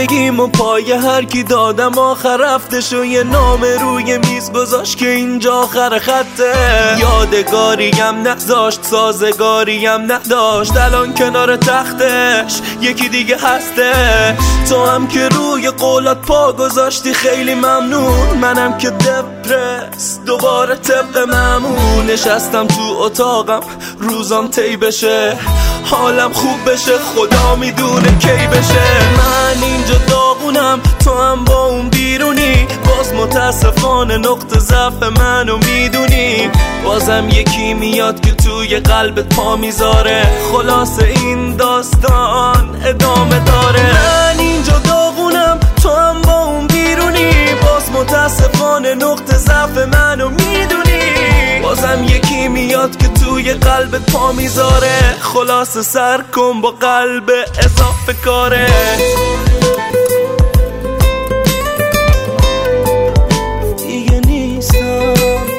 زندگیم و پای هر کی دادم آخر رفتش و یه نام روی میز گذاشت که اینجا آخر خطه. یادگاریم نگذاشت، سازگاریم نداشت، الان کنار تختش یکی دیگه هسته. تو هم که روی قولات پا گذاشتی خیلی ممنون، منم که دپرس دوباره طبق معمول نشستم تو اتاقم روزام طی بشه، حالم خوب بشه، خدا میدونه کی بشه. من اینجا داغونم، تو هم با اون بیرونی، باز متاسفانه نقطه ضعف منو میدونی. بازم یکی میاد که توی قلبت پا میذاره، خلاصه این داستان ادامه داره. من اینجا داغونم، تو هم با اون بیرونی، باز متاسفانه نقطه ضعف منو میدونی. بازم یکی میاد که توی قلبت پا میذاره، خلاصه سر کن با قلب اضافه کاره. دیگه نیستم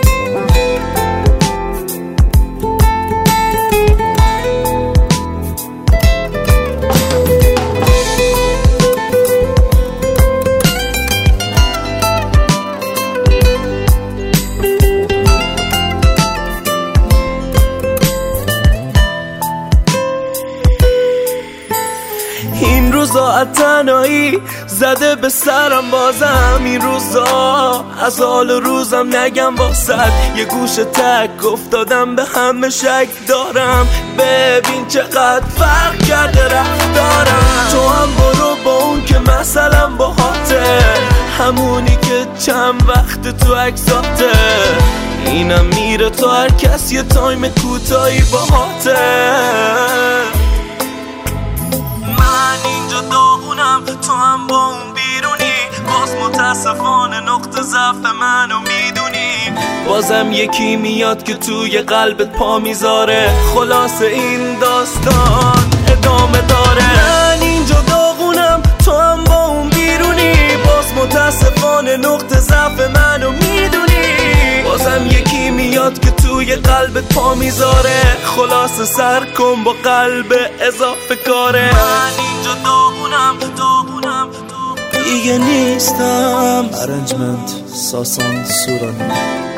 این روزا تنهایی زده به سرم، بازم این روزا از حال روزم نگم واسد. یه گوش تک افتادم به همه شک دارم، ببین چقدر فرق کرده رفتارم. تو هم برو با اون که مثلا باهاته، همونی که چند وقت تو عکساته. اینم میره تو هر کس یه تایم کوتاهی باهاته. داغونم، تو هم با اون بیرونی، باز متاسفانه نقطه ضعف منو میدونی. بازم یکی میاد که توی قلبت پا میذاره، خلاصه این داستان ادامه داره. من اینجا داغونم، تو هم با اون بیرونی، باز متاسفانه نقطه ضعف منو میدونی. بازم یکی میاد که توی قلبت پا میذاره، خلاصه سر کن با قلب اضافه کاره. من اینجا داغونم دیگه نیستم. Arrangement ساسان سورانی.